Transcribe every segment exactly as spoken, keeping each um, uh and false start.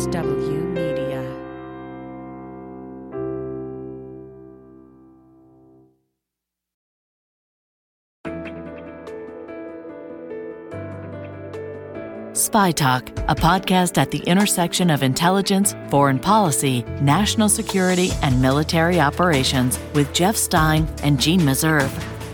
H W Media. Spy Talk, a podcast at the intersection of intelligence, foreign policy, national security, and military operations with Jeff Stein and Jeanne Meserve.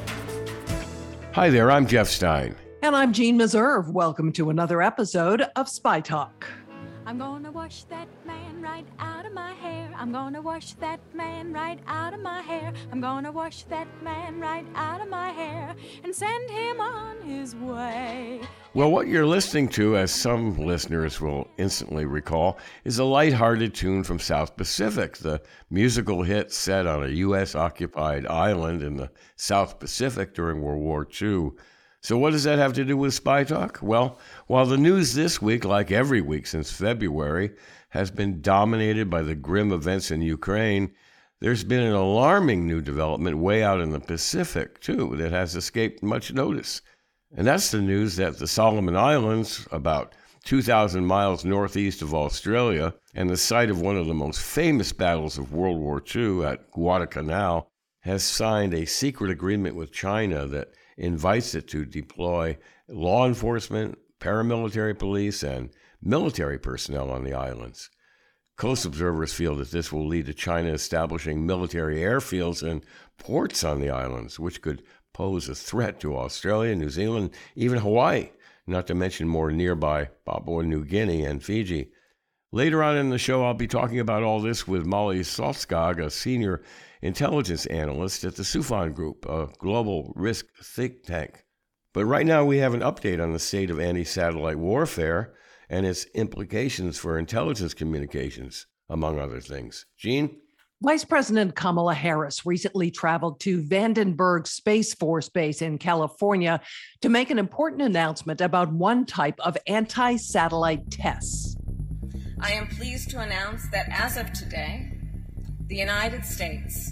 Hi there, I'm Jeff Stein. And I'm Jeanne Meserve. Welcome to another episode of Spy Talk. I'm gonna wash that man right out of my hair. I'm gonna wash that man right out of my hair. I'm gonna wash that man right out of my hair and send him on his way. Well, what you're listening to, as some listeners will instantly recall, is a lighthearted tune from South Pacific, the musical hit set on a U S-occupied island in the South Pacific during World War Two. So what does that have to do with Spy Talk? Well, while the news this week, like every week since February, has been dominated by the grim events in Ukraine, there's been an alarming new development way out in the Pacific, too, that has escaped much notice. And that's the news that the Solomon Islands, about two thousand miles northeast of Australia, and the site of one of the most famous battles of World War Two at Guadalcanal, has signed a secret agreement with China that invites it to deploy law enforcement, paramilitary police, and military personnel on the islands. Close observers feel that this will lead to China establishing military airfields and ports on the islands, which could pose a threat to Australia, New Zealand, even Hawaii, not to mention more nearby Papua New Guinea and Fiji. Later on in the show, I'll be talking about all this with Molly Solskog, a senior intelligence analyst at the Soufan Group, a global risk think tank. But right now we have an update on the state of anti-satellite warfare and its implications for intelligence communications, among other things. Jeanne? Vice President Kamala Harris recently traveled to Vandenberg Space Force Base in California to make an important announcement about one type of anti-satellite tests. I am pleased to announce that as of today, the United States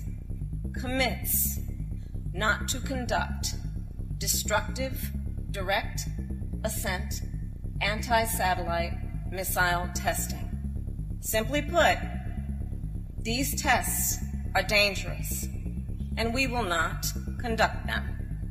commits not to conduct destructive, direct ascent, anti-satellite missile testing. Simply put, these tests are dangerous, and we will not conduct them.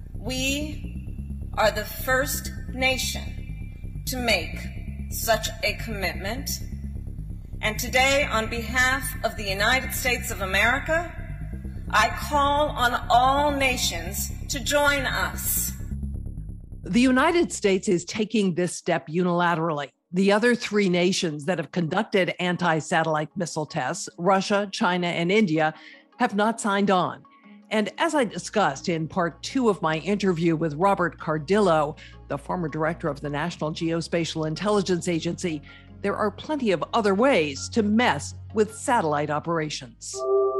We are the first nation to make such a commitment. And today, on behalf of the United States of America, I call on all nations to join us. The United States is taking this step unilaterally. The other three nations that have conducted anti-satellite missile tests, Russia, China, and India, have not signed on. And as I discussed in part two of my interview with Robert Cardillo, the former director of the National Geospatial Intelligence Agency, there are plenty of other ways to mess with satellite operations.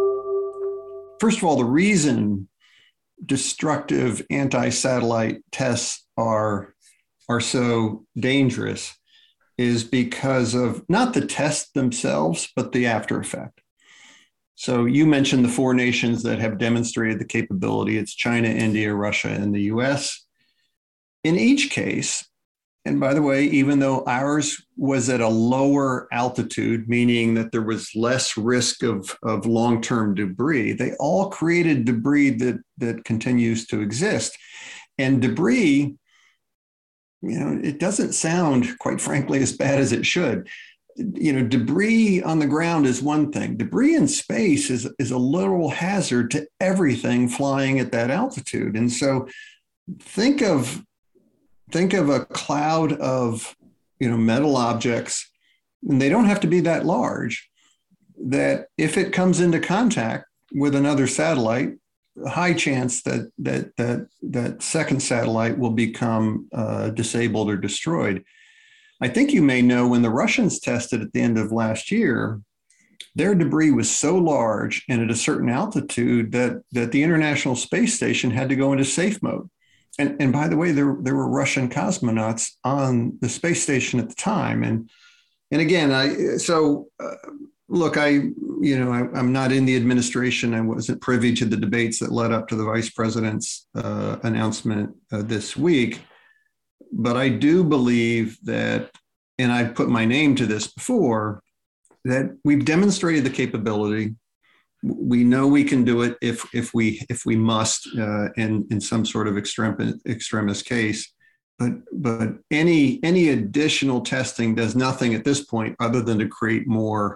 First of all, the reason destructive anti-satellite tests are, are so dangerous is because of not the tests themselves, but the after effect. So you mentioned the four nations that have demonstrated the capability. It's China, India, Russia, and the U S. In each case, and by the way, even though ours was at a lower altitude, meaning that there was less risk of, of long-term debris, they all created debris that, that continues to exist. And debris, you know, it doesn't sound, quite frankly, as bad as it should. You know, debris on the ground is one thing. Debris in space is, is a literal hazard to everything flying at that altitude. And so think of Think of a cloud of, you know, metal objects, and they don't have to be that large, that if it comes into contact with another satellite, a high chance that that that that second satellite will become uh, disabled or destroyed. I think you may know when the Russians tested at the end of last year, their debris was so large and at a certain altitude that that the International Space Station had to go into safe mode. And, and by the way, there, there were Russian cosmonauts on the space station at the time. And, and again, I, so uh, look, I, you know, I, I'm not in the administration. I wasn't privy to the debates that led up to the vice president's uh, announcement uh, this week. But I do believe that, and I've put my name to this before, that we've demonstrated the capability. We know we can do it if if we if we must uh, in in some sort of extrem, extremis case. But but any any additional testing does nothing at this point other than to create more.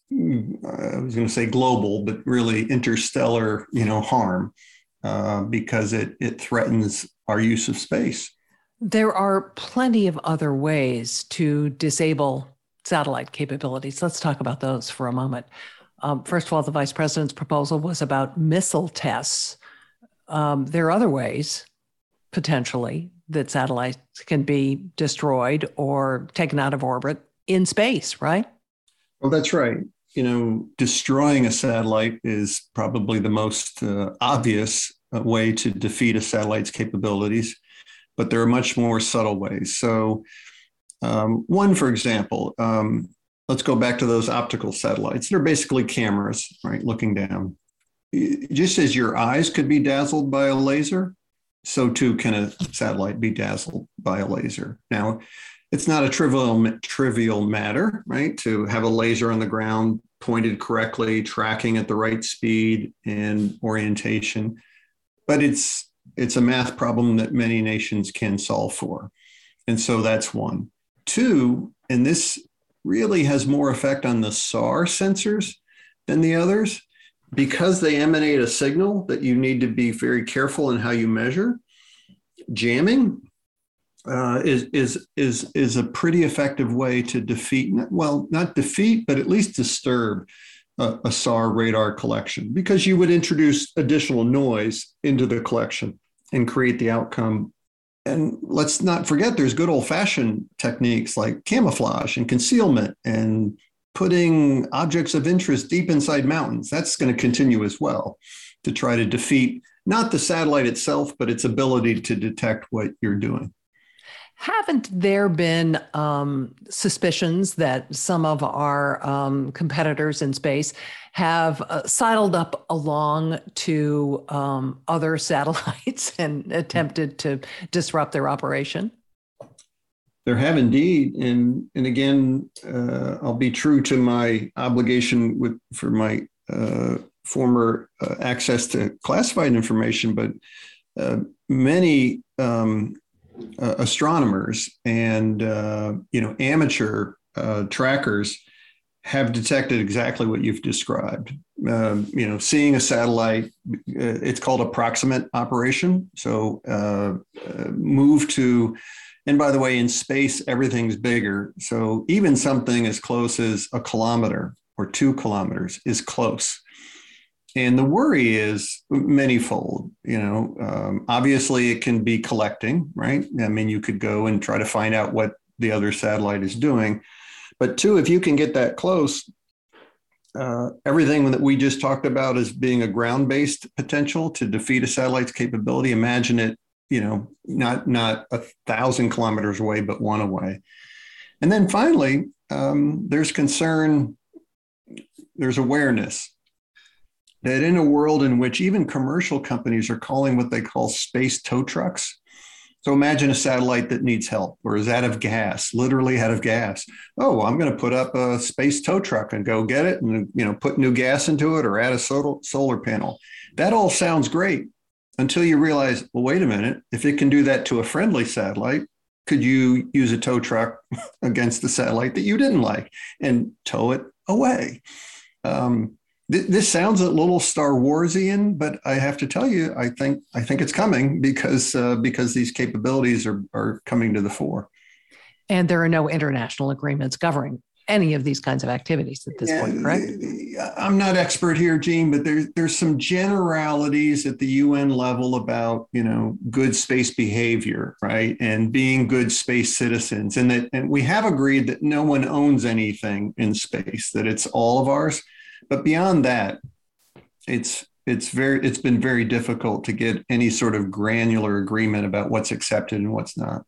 I was going to say global, but really interstellar, you know, harm uh, because it it threatens our use of space. There are plenty of other ways to disable satellite capabilities. Let's talk about those for a moment. Um, first of all, the vice president's proposal was about missile tests. Um, there are other ways, potentially, that satellites can be destroyed or taken out of orbit in space, right? Well, that's right. You know, destroying a satellite is probably the most uh, obvious uh, way to defeat a satellite's capabilities, but there are much more subtle ways. So um, one, for example, um, let's go back to those optical satellites. They're basically cameras, right, looking down. Just as your eyes could be dazzled by a laser, so too can a satellite be dazzled by a laser. Now, it's not a trivial, trivial matter, right, to have a laser on the ground pointed correctly, tracking at the right speed and orientation. But it's it's a math problem that many nations can solve for. And so that's one. Two, and this really has more effect on the S A R sensors than the others, because they emanate a signal that you need to be very careful in how you measure. Jamming uh, is, is, is, is a pretty effective way to defeat, well, not defeat, but at least disturb a, a S A R radar collection, because you would introduce additional noise into the collection and create the outcome. And let's not forget, there's good old-fashioned techniques like camouflage and concealment and putting objects of interest deep inside mountains. That's going to continue as well to try to defeat not the satellite itself, but its ability to detect what you're doing. Haven't there been um, suspicions that some of our um, competitors in space have uh, sidled up along to um, other satellites and attempted to disrupt their operation? There have indeed. And, and again, uh, I'll be true to my obligation with for my uh, former uh, access to classified information, but uh, many um, uh, astronomers and uh, you know amateur uh, trackers have detected exactly what you've described. Um, you know, seeing a satellite, uh, it's called a proximate operation. So uh, uh, move to, and by the way, in space, everything's bigger. So even something as close as a kilometer or two kilometers is close. And the worry is manyfold. You know, um, obviously it can be collecting, right? I mean, you could go and try to find out what the other satellite is doing. But two, if you can get that close, uh, everything that we just talked about as being a ground-based potential to defeat a satellite's capability, imagine it, you know, not, not a thousand kilometers away, but one away. And then finally, um, there's concern, there's awareness that in a world in which even commercial companies are calling what they call space tow trucks. So imagine a satellite that needs help or is out of gas, literally out of gas. Oh, I'm going to put up a space tow truck and go get it and, you know, put new gas into it or add a solar panel. That all sounds great until you realize, well, wait a minute, if it can do that to a friendly satellite, could you use a tow truck against the satellite that you didn't like and tow it away? Um, This sounds a little Star Warsian, but I have to tell you, I think I think it's coming because uh, because these capabilities are are coming to the fore. And there are no international agreements governing any of these kinds of activities at this yeah, point, correct? I'm not expert here, Gene, but there's there's some generalities at the U N level about, you know, good space behavior, right, and being good space citizens, and that and we have agreed that no one owns anything in space, that it's all of ours. But beyond that, it's it's very it's been very difficult to get any sort of granular agreement about what's accepted and what's not.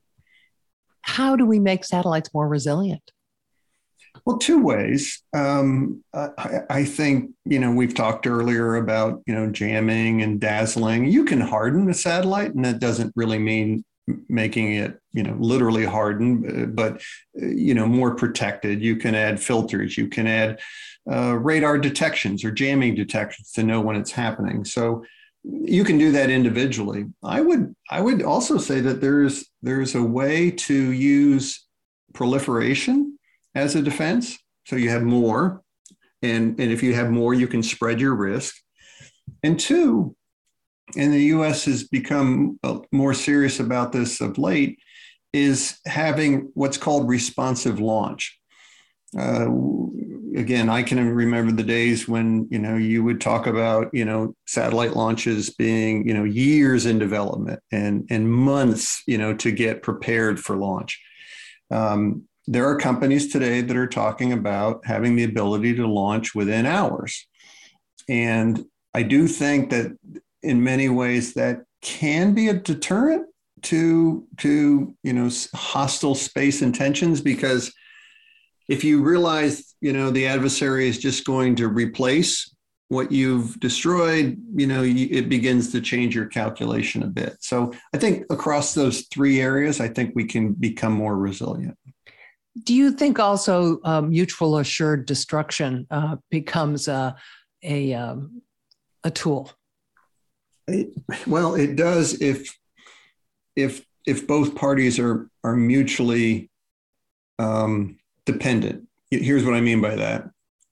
How do we make satellites more resilient? Well, two ways. Um, I, I think, you know, we've talked earlier about, you know, jamming and dazzling. You can harden a satellite, and that doesn't really mean making it, you know, literally hardened, but, you know, more protected. You can add filters, you can add uh, radar detections or jamming detections to know when it's happening. So you can do that individually. I would, I would also say that there's, there's a way to use proliferation as a defense. So you have more, and, and if you have more, you can spread your risk. And two, and the U S has become more serious about this of late, is having what's called responsive launch. Uh, again, I can remember the days when, you know, you would talk about, you know, satellite launches being, you know, years in development and, and months, you know, to get prepared for launch. Um, there are companies today that are talking about having the ability to launch within hours. And I do think that in many ways that can be a deterrent to, to, you know, hostile space intentions, because if you realize, you know, the adversary is just going to replace what you've destroyed, you know, it begins to change your calculation a bit. So I think across those three areas, I think we can become more resilient. Do you think also uh, mutual assured destruction uh, becomes a, a, um, a tool? It, well, it does if if if both parties are are mutually um, dependent. Here's what I mean by that.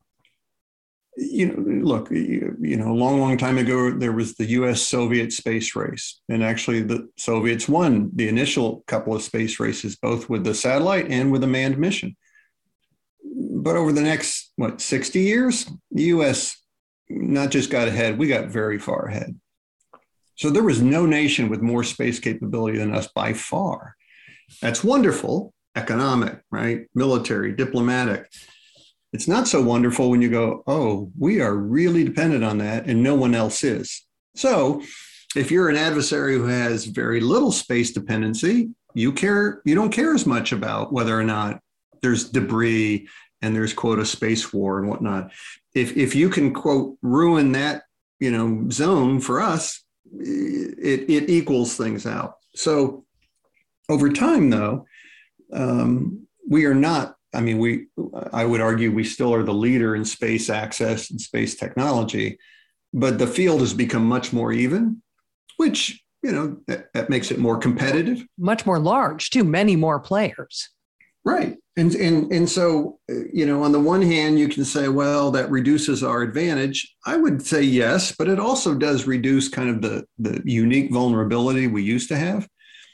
You know, look, you, you know, a long, long time ago, there was the U S Soviet space race. And actually, the Soviets won the initial couple of space races, both with the satellite and with a manned mission. But over the next, what, sixty years, the U S not just got ahead, we got very far ahead. So there was no nation with more space capability than us by far. That's wonderful, economic, right? Military, diplomatic. It's not so wonderful when you go, oh, we are really dependent on that and no one else is. So if you're an adversary who has very little space dependency, you care, you don't care as much about whether or not there's debris and there's, quote, a space war and whatnot. If if you can, quote, ruin that, you know, zone for us, it, it equals things out. So over time, though, um, we are not, I mean, we, I would argue we still are the leader in space access and space technology, but the field has become much more even, which, you know, that, that makes it more competitive. Much more large, too, many more players. Right. And, and, and so, you know, on the one hand, you can say, well, that reduces our advantage. I would say yes, but it also does reduce kind of the, the unique vulnerability we used to have.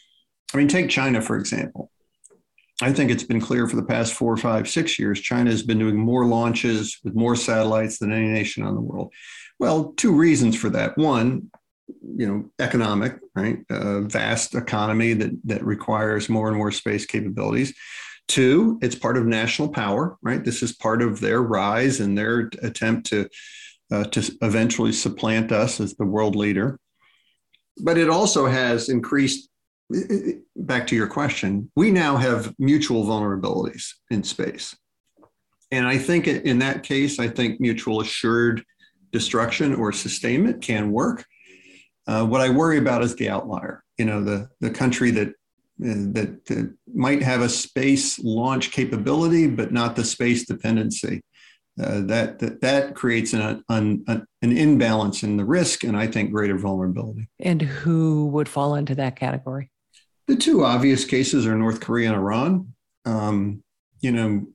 I mean, take China, for example. I think it's been clear for the past four, five, six years, China has been doing more launches with more satellites than any nation on the world. Well, two reasons for that. One, you know, economic, right? A vast economy that, that requires more and more space capabilities. Two, it's part of national power, right? This is part of their rise and their attempt to, uh, to eventually supplant us as the world leader. But it also has increased, back to your question, we now have mutual vulnerabilities in space. And I think in that case, I think mutual assured destruction or sustainment can work. Uh, what I worry about is the outlier, you know, the, the country that That, that might have a space launch capability, but not the space dependency. Uh, that, that that creates an, an, an imbalance in the risk and I think greater vulnerability. And who would fall into that category? The two obvious cases are North Korea and Iran. Um, you know,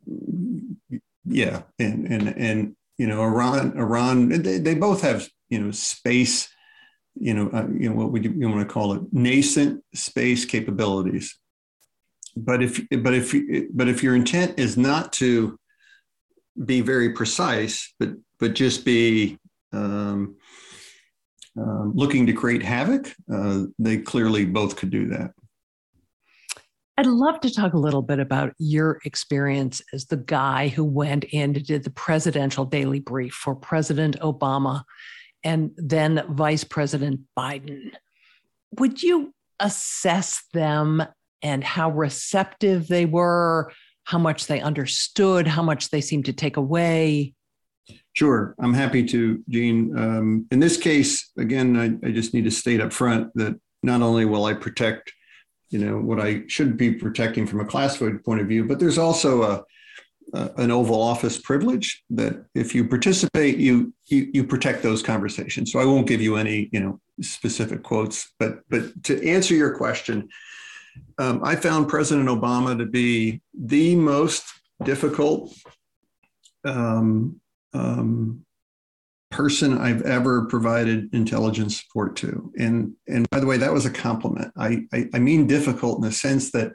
yeah, and and and you know, Iran, Iran, they, they both have, you know, space. You know, uh, you know what we you want to call it, nascent space capabilities. But if but if but if your intent is not to be very precise, but but just be um, um, looking to create havoc, uh, they clearly both could do that. I'd love to talk a little bit about your experience as the guy who went in and did the presidential daily brief for President Obama and then Vice President Biden. Would you assess them and how receptive they were, how much they understood, how much they seemed to take away? Sure, I'm happy to, Jean. Um, in this case, again, I, I just need to state up front that not only will I protect you know, what I should be protecting from a classified point of view. But there's also a, a an Oval Office privilege that if you participate, you, you you protect those conversations. So I won't give you any, you know, specific quotes. But but to answer your question, um, I found President Obama to be the most difficult um, um, person I've ever provided intelligence support to. And, and by the way, that was a compliment. I, I, I mean difficult in the sense that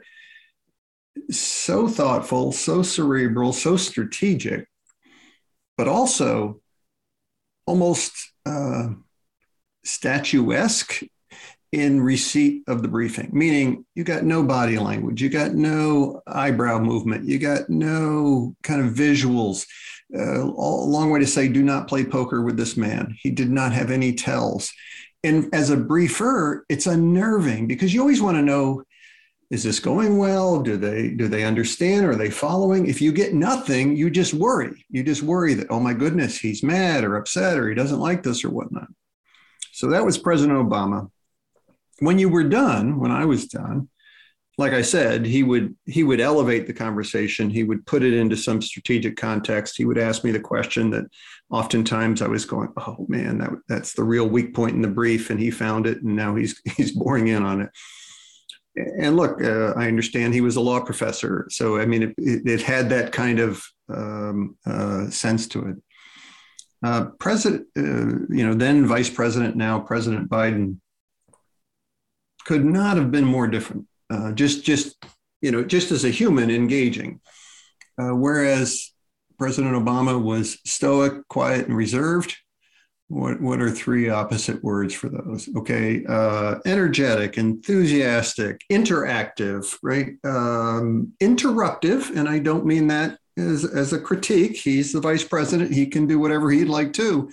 so thoughtful, so cerebral, so strategic, but also almost uh, statuesque in receipt of the briefing, meaning you got no body language, you got no eyebrow movement, you got no kind of visuals. Uh, a long way to say, do not play poker with this man. He did not have any tells. And as a briefer, it's unnerving because you always want to know, is this going well? Do they do they understand? Are they following? If you get nothing, you just worry. You just worry that, oh my goodness, he's mad or upset or he doesn't like this or whatnot. So that was President Obama. When you were done, when I was done, like I said, he would he would elevate the conversation. He would put it into some strategic context. He would ask me the question that oftentimes I was going, oh man, that, that's the real weak point in the brief, and he found it, and now he's he's boring in on it. And look, uh, I understand he was a law professor, so I mean, it, it had that kind of um, uh, sense to it. Uh, President, uh, you know, then Vice President, now President Biden, could not have been more different. Uh, just, just, you know, just as a human engaging, uh, whereas President Obama was stoic, quiet, and reserved. What, what are three opposite words for those? Okay, uh, energetic, enthusiastic, interactive, right? Um, interruptive, and I don't mean that as, as a critique. He's the vice president; he can do whatever he'd like to.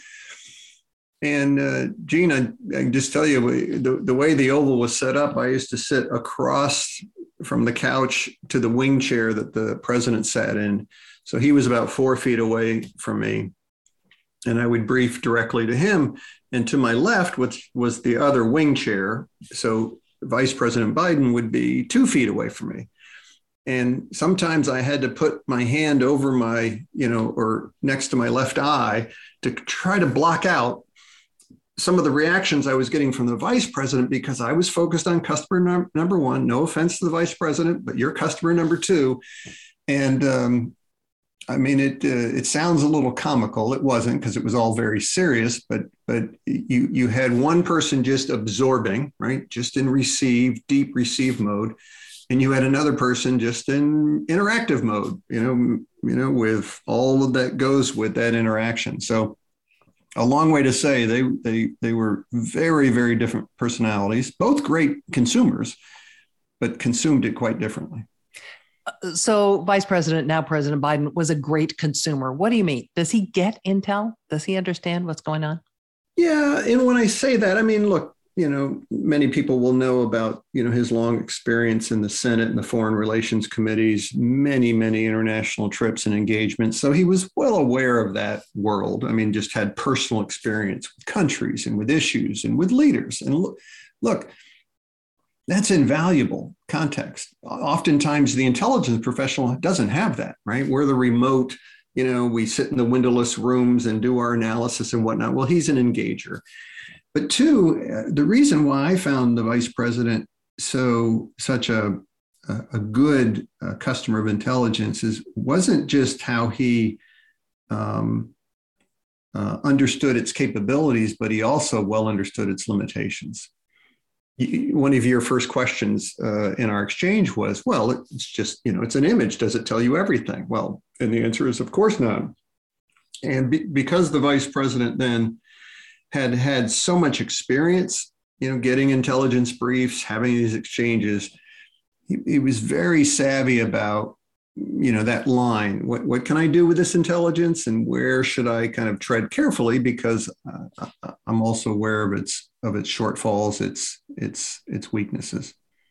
And uh, Gene, I, I can just tell you, the, the way the Oval was set up, I used to sit across from the couch to the wing chair that the president sat in. So he was about four feet away from me. And I would brief directly to him. And to my left, which was the other wing chair. So Vice President Biden would be two feet away from me. And sometimes I had to put my hand over my, you know, or next to my left eye to try to block out some of the reactions I was getting from the vice president because I was focused on customer num- number one. No offense to the vice president, but you're customer number two. And um, I mean, it uh, it sounds a little comical. It wasn't, because it was all very serious. But but you you had one person just absorbing, right, just in receive, deep receive mode, and you had another person just in interactive mode. You know, you know, with all of that goes with that interaction. So. A long way to say they they they were very, very different personalities, both great consumers, but consumed it quite differently. So Vice President, now President Biden, was a great consumer. What do you mean? Does he get intel? Does he understand what's going on? Yeah. And when I say that, I mean, look, you know, many people will know about, you know, his long experience in the Senate and the Foreign Relations Committees, many, many international trips and engagements. So he was well aware of that world. I mean, just had personal experience with countries and with issues and with leaders. And look, look, that's invaluable context. Oftentimes the intelligence professional doesn't have that, right? We're the remote, you know, we sit in the windowless rooms and do our analysis and whatnot. Well, he's an engager. But two, the reason why I found the vice president so such a, a good uh, customer of intelligence is wasn't just how he um, uh, understood its capabilities, but he also well understood its limitations. One of your first questions uh, in our exchange was, well, it's just, you know, it's an image. Does it tell you everything? Well, and the answer is, of course not. And be, because the vice president then had had so much experience, you know, getting intelligence briefs, having these exchanges, he, he was very savvy about, you know, that line. What what can I do with this intelligence, and where should I kind of tread carefully, because uh, I'm also aware of its of its shortfalls, its its its weaknesses.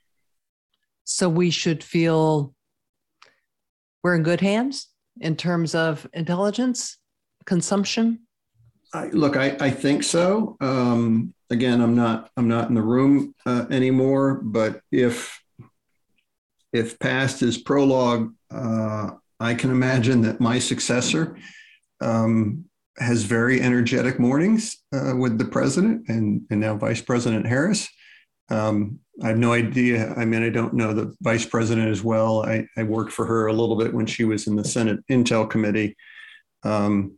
So we should feel we're in good hands in terms of intelligence consumption. I, look, I, I think so. Um, again, I'm not I'm not in the room uh, anymore. But if if passed as prologue, uh, I can imagine that my successor um, has very energetic mornings uh, with the president and, and now Vice President Harris. Um, I have no idea. I mean, I don't know the vice president as well. I, I worked for her a little bit when she was in the Senate Intel Committee. Um,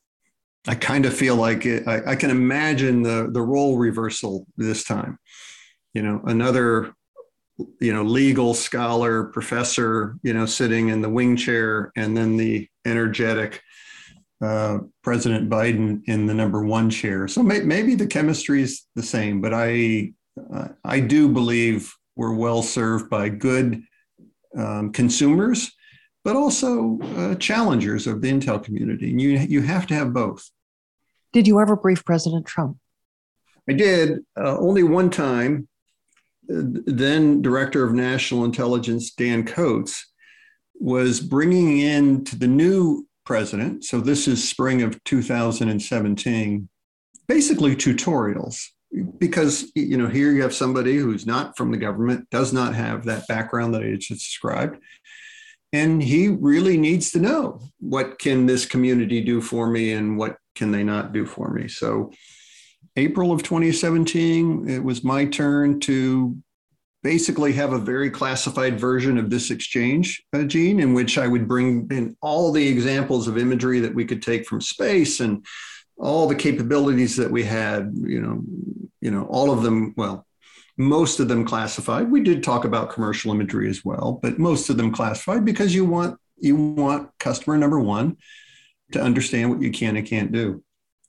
I kind of feel like it, I, I can imagine the, the role reversal this time. You know, another, you know, legal scholar, professor, you know, sitting in the wing chair, and then the energetic uh, President Biden in the number one chair. So may, maybe the chemistry is the same, but I, Uh, I do believe we're well served by good um, consumers, but also uh, challengers of the Intel community. And you, you have to have both. Did you ever brief President Trump? I did uh, only one time. Uh, then Director of National Intelligence, Dan Coats, was bringing in to the new president. So this is spring of two thousand seventeen, basically tutorials. Because, you know, here you have somebody who's not from the government, does not have that background that I just described. And he really needs to know, what can this community do for me and what can they not do for me? So April of twenty seventeen, it was my turn to basically have a very classified version of this exchange, uh, Gene, in which I would bring in all the examples of imagery that we could take from space and all the capabilities that we had, you know, you know, all of them, well, most of them classified. We did talk about commercial imagery as well, but most of them classified because you want, you want customer number one to understand what you can and can't do.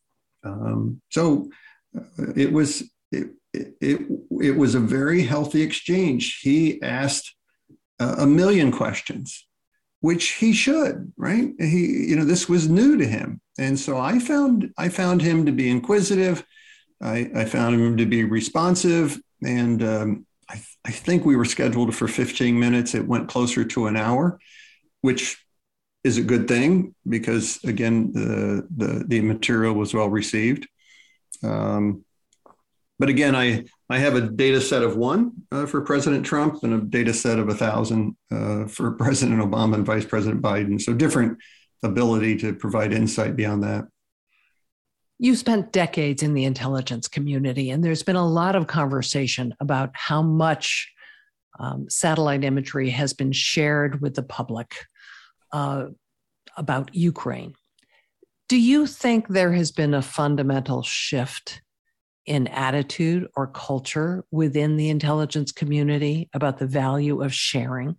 Um, so uh, it was, it, it, it was a very healthy exchange. He asked uh, a million questions, which he should, right? He, you know, this was new to him. And so I found, I found him to be inquisitive. I, I found him to be responsive. And um, I, I think we were scheduled for fifteen minutes. It went closer to an hour, which is a good thing because, again, the, the, the material was well received. Um, but again, I, I have a data set of one uh, for President Trump and a data set of a thousand uh, for President Obama and Vice President Biden. So different ability to provide insight beyond that. You spent decades in the intelligence community, and there's been a lot of conversation about how much um, satellite imagery has been shared with the public uh, about Ukraine. Do you think there has been a fundamental shift in attitude or culture within the intelligence community about the value of sharing?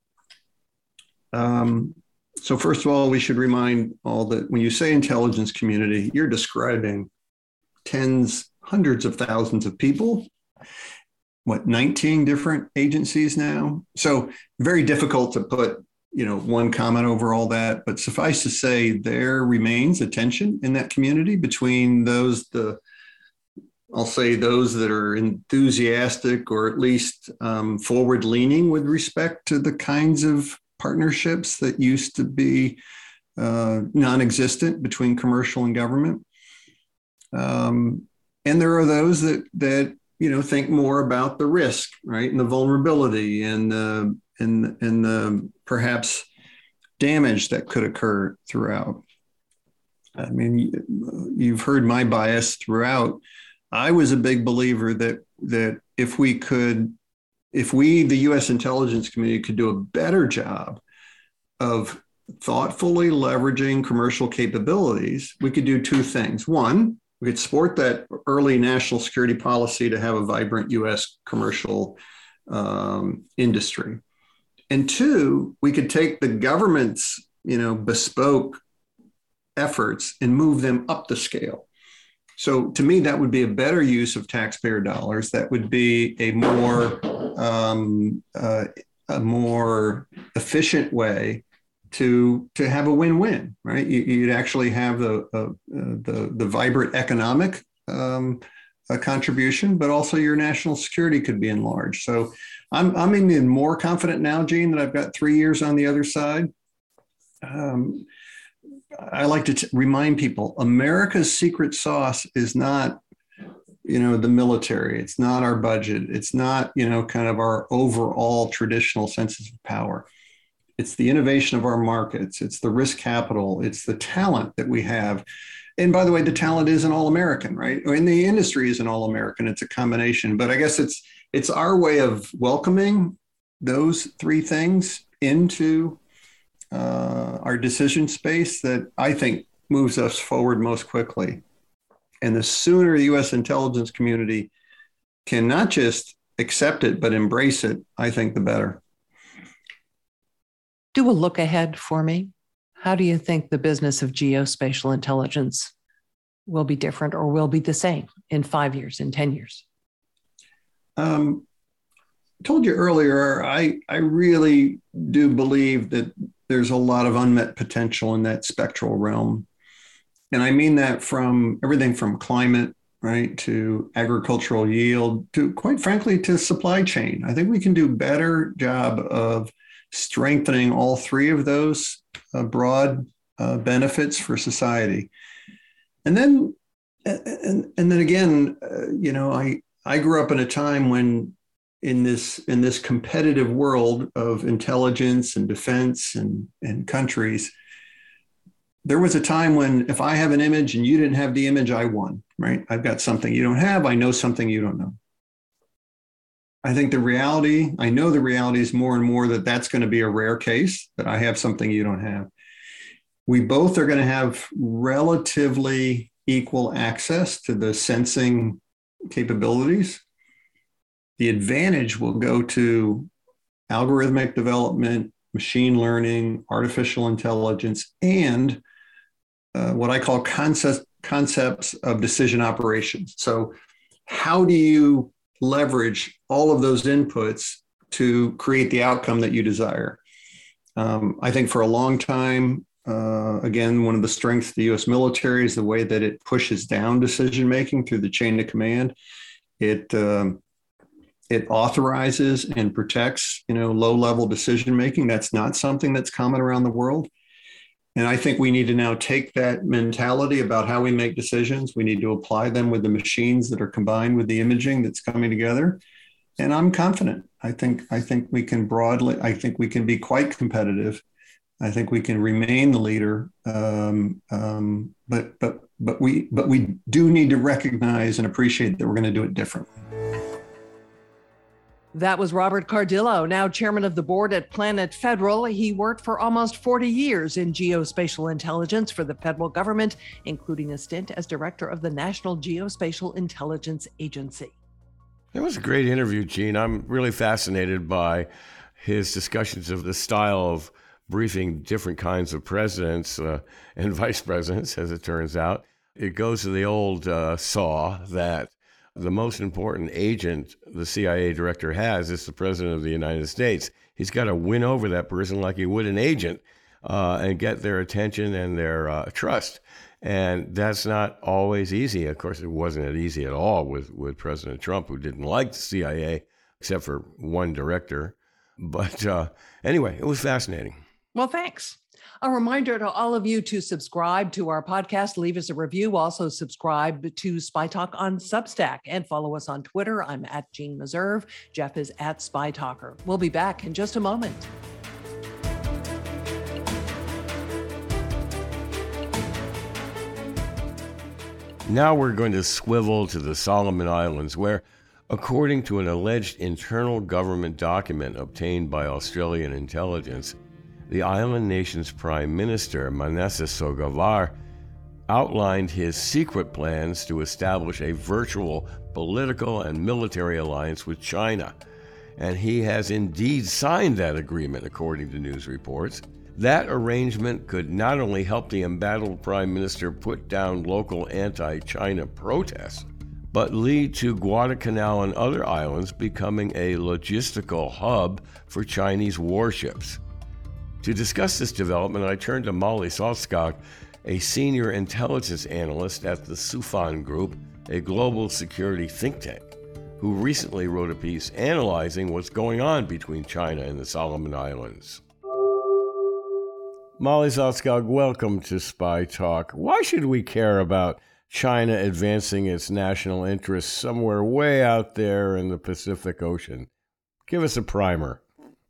Um, so first of all, we should remind all that when you say intelligence community, you're describing tens, hundreds of thousands of people, what, nineteen different agencies now? So very difficult to put, you know, one comment over all that, but suffice to say, there remains a tension in that community between those, the I'll say those that are enthusiastic or at least um, forward-leaning with respect to the kinds of partnerships that used to be uh, non-existent between commercial and government. Um, and there are those that that you know think more about the risk, right, and the vulnerability and the and and the perhaps damage that could occur throughout. I mean, you've heard my bias throughout. I was a big believer that that if we could, if we, the U S intelligence community, could do a better job of thoughtfully leveraging commercial capabilities, we could do two things. One, we could support that early national security policy to have a vibrant U S commercial um, industry. And two, we could take the government's, you know, bespoke efforts and move them up the scale. So to me, that would be a better use of taxpayer dollars. That would be a more um, uh, a more efficient way to to have a win-win, right? You, you'd actually have the uh, the the vibrant economic um, uh, contribution, but also your national security could be enlarged. So I'm I'm even more confident now, Gene, that I've got three years on the other side. Um, I like to t- remind people, America's secret sauce is not, you know, the military. It's not our budget. It's not, you know, kind of our overall traditional senses of power. It's the innovation of our markets. It's the risk capital. It's the talent that we have. And by the way, the talent isn't all American, right? And the industry isn't all American. It's a combination. But I guess it's it's our way of welcoming those three things into uh, our decision space that I think moves us forward most quickly. And the sooner the U S intelligence community can not just accept it, but embrace it, I think the better. Do a look ahead for me. How do you think the business of geospatial intelligence will be different or will be the same in five years, in ten years? Um, I told you earlier, I, I really do believe that there's a lot of unmet potential in that spectral realm. And I mean that from everything from climate, right, to agricultural yield, to quite frankly, to supply chain. I think we can do a better job of strengthening all three of those uh, broad uh, benefits for society. And then, and, and then again, uh, you know, I, I grew up in a time when in this in this competitive world of intelligence and defense and, and countries, there was a time when if I have an image and you didn't have the image, I won, right? I've got something you don't have. I know something you don't know. I think the reality, I know the reality is more and more that that's going to be a rare case, that I have something you don't have. We both are going to have relatively equal access to the sensing capabilities. The advantage will go to algorithmic development, machine learning, artificial intelligence, and uh, what I call concept, concepts of decision operations. So how do you leverage all of those inputs to create the outcome that you desire? Um, I think for a long time, uh, again, one of the strengths of the U S military is the way that it pushes down decision-making through the chain of command. It um, it authorizes and protects, you know, low-level decision-making. That's not something that's common around the world. And I think we need to now take that mentality about how we make decisions. We need to apply them with the machines that are combined with the imaging that's coming together. And I'm confident. I think I think we can broadly, I think we can be quite competitive. I think we can remain the leader. Um, um, but but but we but we do need to recognize and appreciate that we're going to do it differently. That was Robert Cardillo, now chairman of the board at Planet Federal. He worked for almost forty years in geospatial intelligence for the federal government, including a stint as director of the National Geospatial Intelligence Agency. It was a great interview, Gene. I'm really fascinated by his discussions of the style of briefing different kinds of presidents uh, and vice presidents, as it turns out. It goes to the old uh, saw that the most important agent the C I A director has is the president of the United States. He's got to win over that person like he would an agent uh, and get their attention and their uh, trust. And that's not always easy. Of course, it wasn't easy at all with, with President Trump, who didn't like the C I A, except for one director. But uh, anyway, it was fascinating. Well, thanks. A reminder to all of you to subscribe to our podcast, leave us a review. Also subscribe to Spy Talk on Substack and follow us on Twitter. I'm at Gene Meserve. Jeff is at Spy Talker. We'll be back in just a moment. Now we're going to swivel to the Solomon Islands, where, according to an alleged internal government document obtained by Australian intelligence, the island nation's Prime Minister, Manasseh Sogavare, outlined his secret plans to establish a virtual political and military alliance with China. And he has indeed signed that agreement, according to news reports. That arrangement could not only help the embattled Prime Minister put down local anti-China protests, but lead to Guadalcanal and other islands becoming a logistical hub for Chinese warships. To discuss this development, I turned to Molly Saltskog, a senior intelligence analyst at the Soufan Group, a global security think tank, who recently wrote a piece analyzing what's going on between China and the Solomon Islands. Molly Saltskog, welcome to Spy Talk. Why should we care about China advancing its national interests somewhere way out there in the Pacific Ocean? Give us a primer.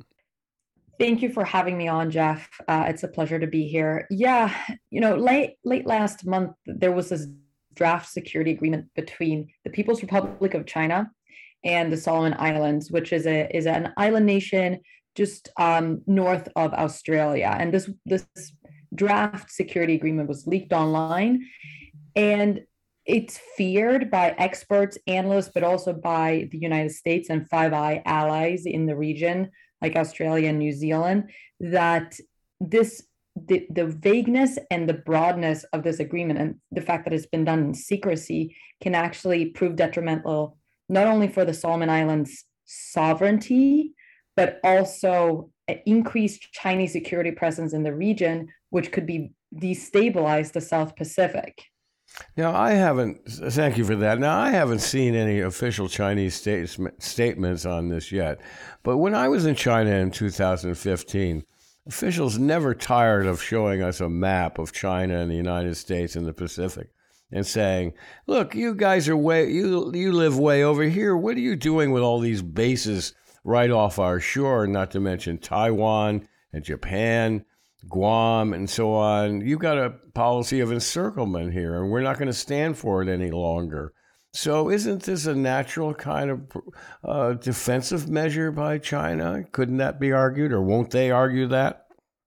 Thank you for having me on, Jeff. Uh, it's a pleasure to be here. Yeah, you know, late late last month, there was this draft security agreement between the People's Republic of China and the Solomon Islands, which is a is an island nation just um, north of Australia. And this this draft security agreement was leaked online, and it's feared by experts, analysts, but also by the United States and Five Eye allies in the region, like Australia and New Zealand, that this the, the vagueness and the broadness of this agreement and the fact that it's been done in secrecy can actually prove detrimental, not only for the Solomon Islands' sovereignty, but also increased Chinese security presence in the region, which could be destabilize the South Pacific. Now, I haven't, thank you for that. Now, I haven't seen any official Chinese state, statements on this yet. But when I was in China in two thousand fifteen, officials never tired of showing us a map of China and the United States and the Pacific and saying, look, you guys are way, you, you live way over here. What are you doing with all these bases right off our shore, not to mention Taiwan and Japan, Guam, and so on? You've got a policy of encirclement here, and we're not going to stand for it any longer. So isn't this a natural kind of uh, defensive measure by China? Couldn't that be argued, or won't they argue that?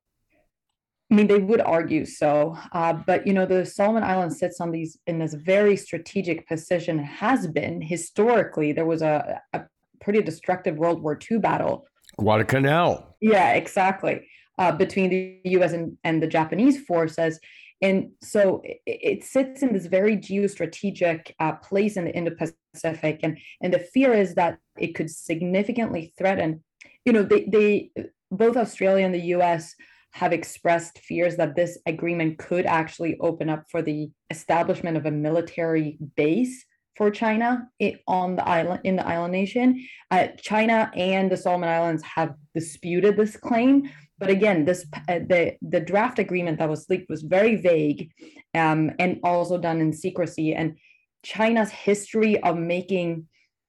I mean, they would argue so, uh, but you know, the Solomon Islands sits on these in this very strategic position. Has been historically. There was a, a pretty destructive World War Two battle. Guadalcanal. Yeah, exactly. Uh, between the U S and, and the Japanese forces. And so it, it sits in this very geostrategic uh, place in the Indo-Pacific. And, and the fear is that it could significantly threaten, you know, they, they both Australia and the U S have expressed fears that this agreement could actually open up for the establishment of a military base for China it, on the island in the island nation. Uh, China and the Solomon Islands have disputed this claim. But again, this uh, the the draft agreement that was leaked was very vague, um, and also done in secrecy. And China's history of making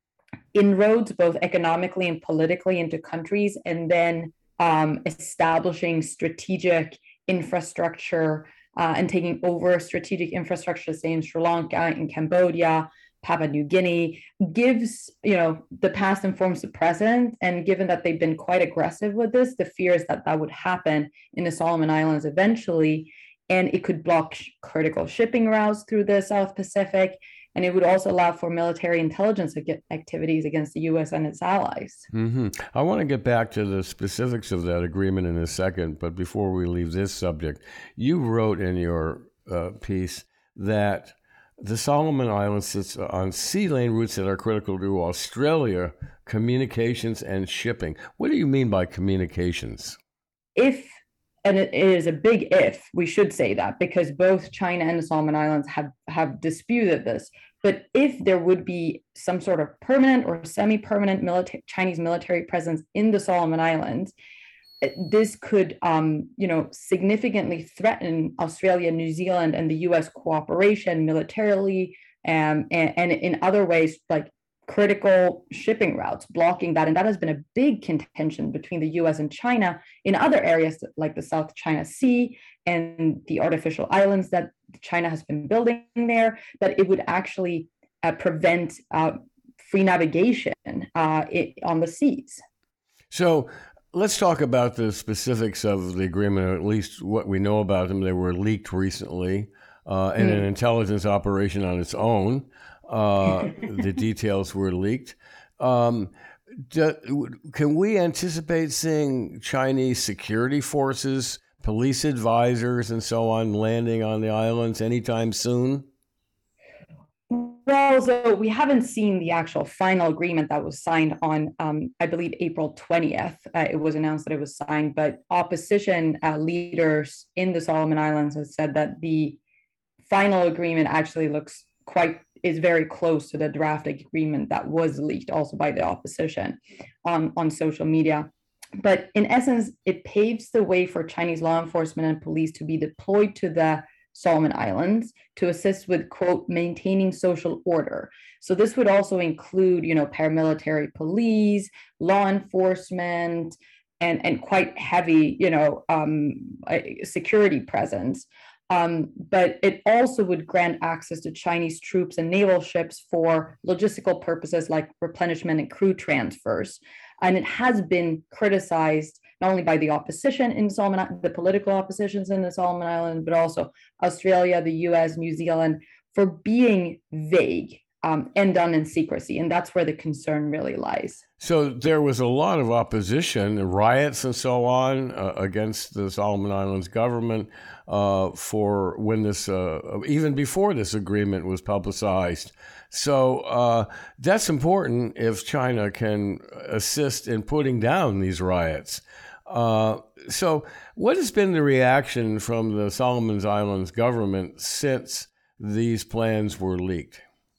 inroads, both economically and politically, into countries, and then um, establishing strategic infrastructure uh, and taking over strategic infrastructure, say in Sri Lanka, in Cambodia, Papua New Guinea, gives, you know, the past informs the present. And given that they've been quite aggressive with this, the fear is that that would happen in the Solomon Islands eventually. And it could block sh- critical shipping routes through the South Pacific. And it would also allow for military intelligence ag- activities against the U S and its allies. Mm-hmm. I want to get back to the specifics of that agreement in a second. But before we leave this subject, you wrote in your uh, piece that the Solomon Islands sits on sea lane routes that are critical to Australia, communications and shipping. What do you mean by communications? If, and it is a big if, we should say that, because both China and the Solomon Islands have, have disputed this. But if there would be some sort of permanent or semi-permanent military, Chinese military presence in the Solomon Islands, this could, um, you know, significantly threaten Australia, New Zealand, and the U S cooperation militarily, um, and, and in other ways, like critical shipping routes, blocking that. And that has been a big contention between the U S and China in other areas like the South China Sea and the artificial islands that China has been building there, that it would actually uh, prevent uh, free navigation uh, it, on the seas. So let's talk about the specifics of the agreement, or at least what we know about them. They were leaked recently uh, in mm. an intelligence operation on its own. Uh, the details were leaked. Um, do, can we anticipate seeing Chinese security forces, police advisors, and so on landing on the islands anytime soon? Well, so we haven't seen the actual final agreement that was signed on, um, I believe, April twentieth. Uh, it was announced that it was signed, but opposition uh, leaders in the Solomon Islands have said that the final agreement actually looks quite, is very close to the draft agreement that was leaked also by the opposition on, on social media. But in essence, it paves the way for Chinese law enforcement and police to be deployed to the Solomon Islands to assist with, quote, maintaining social order. So this would also include, you know, paramilitary police, law enforcement, and, and quite heavy, you know, um, security presence. Um, but it also would grant access to Chinese troops and naval ships for logistical purposes like replenishment and crew transfers. And it has been criticized not only by the opposition in Solomon, the political oppositions in the Solomon Islands, but also Australia, the U S, New Zealand, for being vague um, and done in secrecy. And that's where the concern really lies. So there was a lot of opposition, riots and so on, uh, against the Solomon Islands government uh, for when this, uh, even before this agreement was publicized. So uh, that's important if China can assist in putting down these riots. Uh, so what has been the reaction from the Solomon Islands government since these plans were leaked?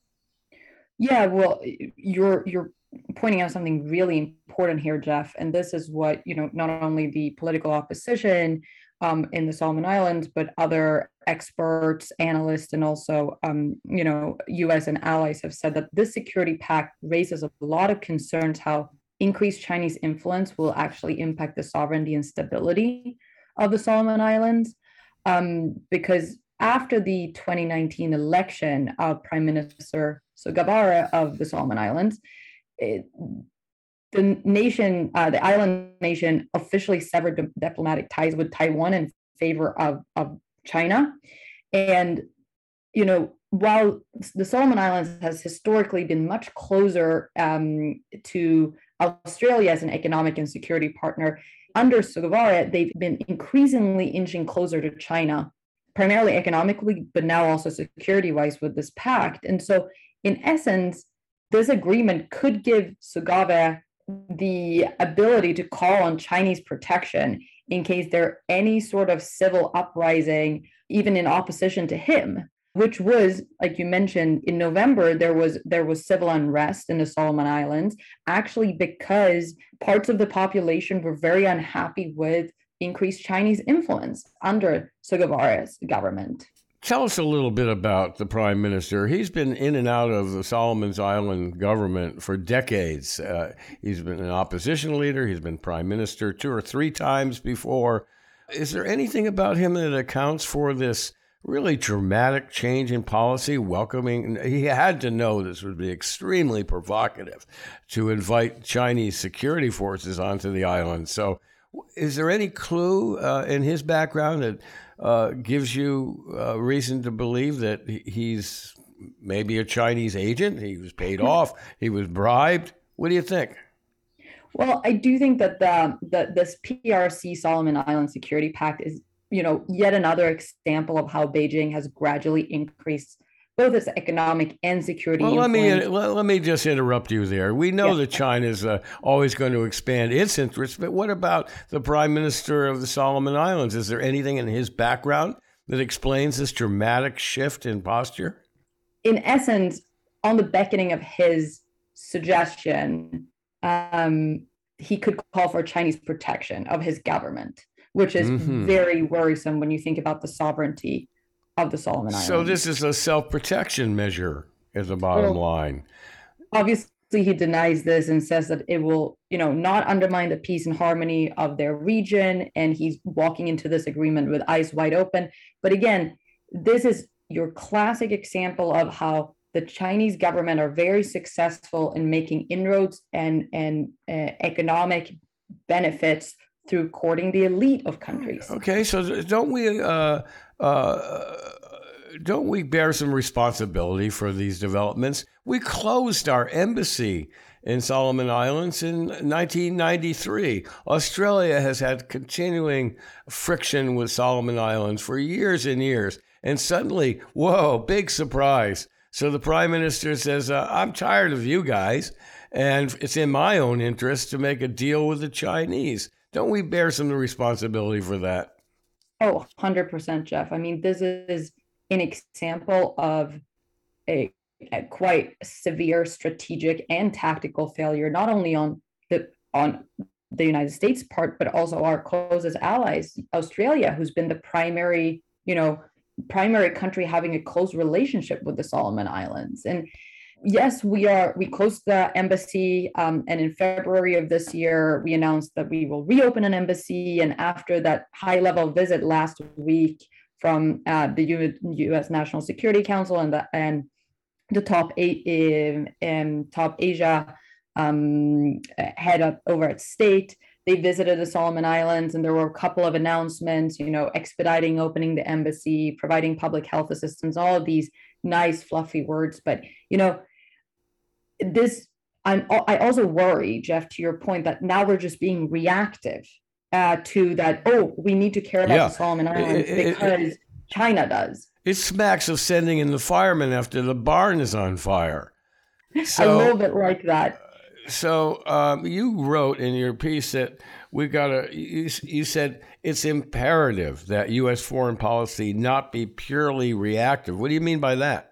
Yeah, well, you're you're pointing out something really important here, Jeff. And this is what, you know, not only the political opposition um, in the Solomon Islands, but other experts, analysts, and also, um, you know, U S and allies have said that this security pact raises a lot of concerns how increased Chinese influence will actually impact the sovereignty and stability of the Solomon Islands. Um, because after the twenty nineteen election of Prime Minister Sogavare of the Solomon Islands, it, the nation, uh, the island nation officially severed di- diplomatic ties with Taiwan in favor of, of China. And, you know, while the Solomon Islands has historically been much closer um, to Australia as an economic and security partner, under Sogavare, they've been increasingly inching closer to China, primarily economically, but now also security-wise with this pact. And so, in essence, this agreement could give Sogavare the ability to call on Chinese protection in case there are any sort of civil uprising, even in opposition to him, which was, like you mentioned, in November, there was there was civil unrest in the Solomon Islands, actually because parts of the population were very unhappy with increased Chinese influence under Sogavare's government. Tell us a little bit about the prime minister. He's been in and out of the Solomon Island government for decades. Uh, he's been an opposition leader. He's been prime minister two or three times before. Is there anything about him that accounts for this really dramatic change in policy, welcoming? He had to know this would be extremely provocative to invite Chinese security forces onto the island. So is there any clue uh, in his background that uh, gives you uh, reason to believe that he's maybe a Chinese agent? He was paid off. He was bribed. What do you think? Well, I do think that the, the this P R C Solomon Island Security Pact is, you know, yet another example of how Beijing has gradually increased both its economic and security well, let influence. me let, let me just interrupt you there. We know yeah. that China's uh, always going to expand its interests, but what about the prime minister of the Solomon Islands? Is there anything in his background that explains this dramatic shift in posture? In essence, on the beckoning of his suggestion, um, he could call for Chinese protection of his government, which is mm-hmm. very worrisome when you think about the sovereignty of the Solomon Islands. So this is a self-protection measure is the bottom well, line. Obviously, he denies this and says that it will, you know, not undermine the peace and harmony of their region. And he's walking into this agreement with eyes wide open. But again, this is your classic example of how the Chinese government are very successful in making inroads and, and uh, economic benefits through courting the elite of countries. Okay, so don't we uh, uh, don't we bear some responsibility for these developments? We closed our embassy in Solomon Islands in nineteen ninety-three. Australia has had continuing friction with Solomon Islands for years and years, and suddenly, whoa, big surprise. So the prime minister says, uh, I'm tired of you guys, and it's in my own interest to make a deal with the Chinese. Don't we bear some responsibility for that? Oh, one hundred percent, Jeff. I mean, this is an example of a, a quite severe strategic and tactical failure, not only on the on the United States' part, but also our closest allies, Australia, who's been the primary, you know, primary country having a close relationship with the Solomon Islands. And yes, we are, we closed the embassy. Um, and in February of this year, we announced that we will reopen an embassy. And after that high level visit last week from uh, the U S National Security Council and the, and the top eight in, in top Asia um, head up over at State, they visited the Solomon Islands, and there were a couple of announcements, you know, expediting opening the embassy, providing public health assistance, all of these nice, fluffy words. But, you know, this, I'm, I also worry, Jeff, to your point, that now we're just being reactive uh, to that, oh, we need to care about yeah. the Solomon Islands it, because it, it, China does. It smacks of sending in the firemen after the barn is on fire. So, a little bit like that. So um, you wrote in your piece that we got to, you, you said it's imperative that U S foreign policy not be purely reactive. What do you mean by that?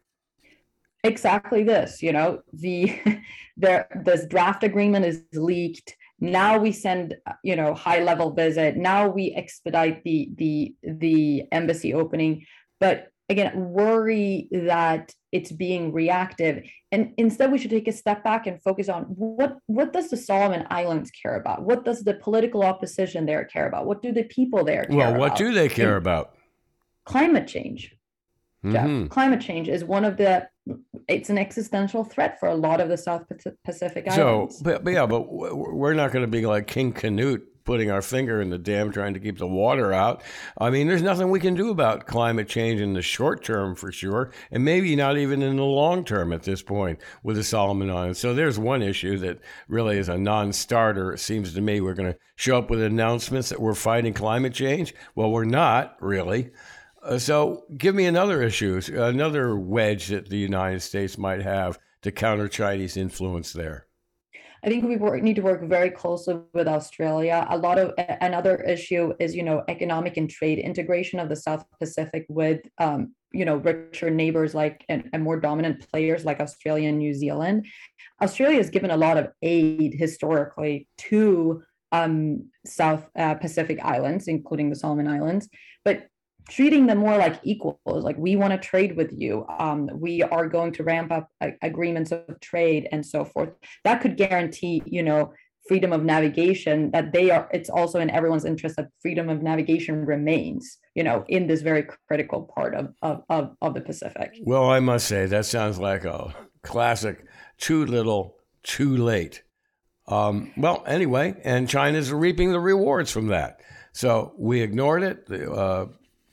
Exactly this, you know, the there this draft agreement is leaked. Now we send, you know, high level visit. Now we expedite the the the embassy opening. But again, worry that it's being reactive. And instead, we should take a step back and focus on what, what does the Solomon Islands care about? What does the political opposition there care about? What do the people there care well, about? Well, what do they care and about? Climate change. Jeff. Mm-hmm. Climate change is one of the, it's an existential threat for a lot of the South Pacific Islands. So, but, but yeah, but we're not going to be like King Canute putting our finger in the dam trying to keep the water out. I mean, there's nothing we can do about climate change in the short term for sure, and maybe not even in the long term at this point with the Solomon Islands. So there's one issue that really is a non-starter. It seems to me we're going to show up with announcements that we're fighting climate change. Well, we're not really. Uh, so give me another issue, another wedge that the United States might have to counter Chinese influence there. I think we work, need to work very closely with Australia. A lot of another issue is, you know, economic and trade integration of the South Pacific with, um, you know, richer neighbors like and, and more dominant players like Australia and New Zealand. Australia has given a lot of aid historically to um, South uh, Pacific islands, including the Solomon Islands, but treating them more like equals, like we want to trade with you. Um, we are going to ramp up uh, agreements of trade and so forth. That could guarantee, you know, freedom of navigation, that they are, it's also in everyone's interest that freedom of navigation remains, you know, in this very critical part of, of, of, of the Pacific. Well, I must say, that sounds like a classic too little, too late. Um, well, anyway, and China's reaping the rewards from that. So we ignored it. The, uh,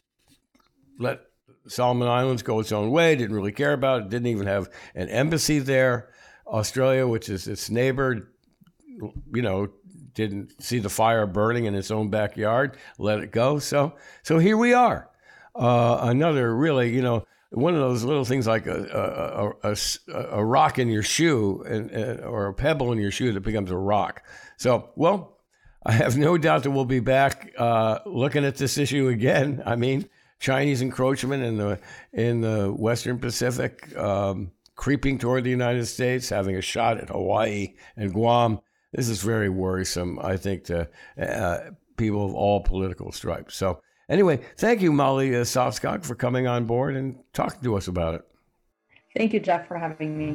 let Solomon Islands go its own way, didn't really care about it, didn't even have an embassy there. Australia, which is its neighbor, you know, didn't see the fire burning in its own backyard, let it go. So so here we are. Uh, another really, you know, one of those little things like a a, a, a, a rock in your shoe and, and or a pebble in your shoe that becomes a rock. So, well, I have no doubt that we'll be back uh, looking at this issue again. I mean, Chinese encroachment in the in the Western Pacific, um, creeping toward the United States, having a shot at Hawaii and Guam. This is very worrisome, I think, to uh, people of all political stripes. So anyway, thank you, Molly uh, Sopskog, for coming on board and talking to us about it. Thank you, Jeff, for having me.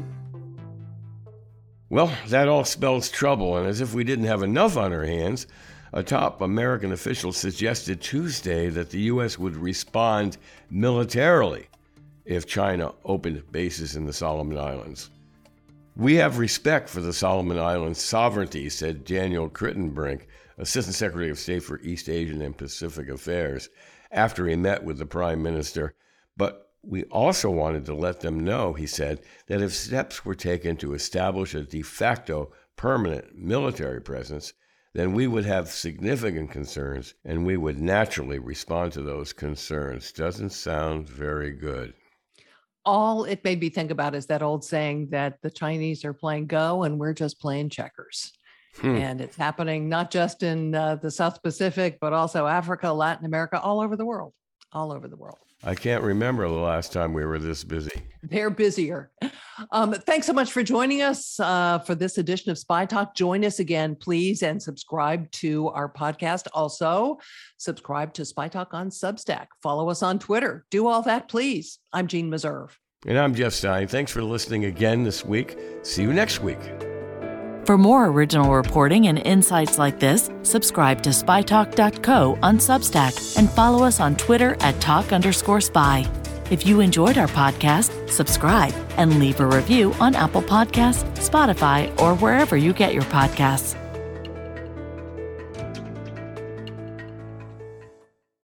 Well, that all spells trouble, and as if we didn't have enough on our hands, a top American official suggested Tuesday that the U S would respond militarily if China opened bases in the Solomon Islands. We have respect for the Solomon Islands' sovereignty, said Daniel Crittenbrink, Assistant Secretary of State for East Asian and Pacific Affairs, after he met with the Prime Minister. But we also wanted to let them know, he said, that if steps were taken to establish a de facto permanent military presence, then we would have significant concerns, and we would naturally respond to those concerns. Doesn't sound very good. All it made me think about is that old saying that the Chinese are playing Go and we're just playing checkers. Hmm. And it's happening not just in uh, the South Pacific, but also Africa, Latin America, all over the world, all over the world. I can't remember the last time we were this busy. They're busier. Um, thanks so much for joining us uh, for this edition of Spy Talk. Join us again, please, and subscribe to our podcast. Also, subscribe to Spy Talk on Substack. Follow us on Twitter. Do all that, please. I'm Jean Meserve. And I'm Jeff Stein. Thanks for listening again this week. See you next week. For more original reporting and insights like this, subscribe to spy talk dot co on Substack and follow us on Twitter at talk underscore spy. If you enjoyed our podcast, subscribe and leave a review on Apple Podcasts, Spotify, or wherever you get your podcasts.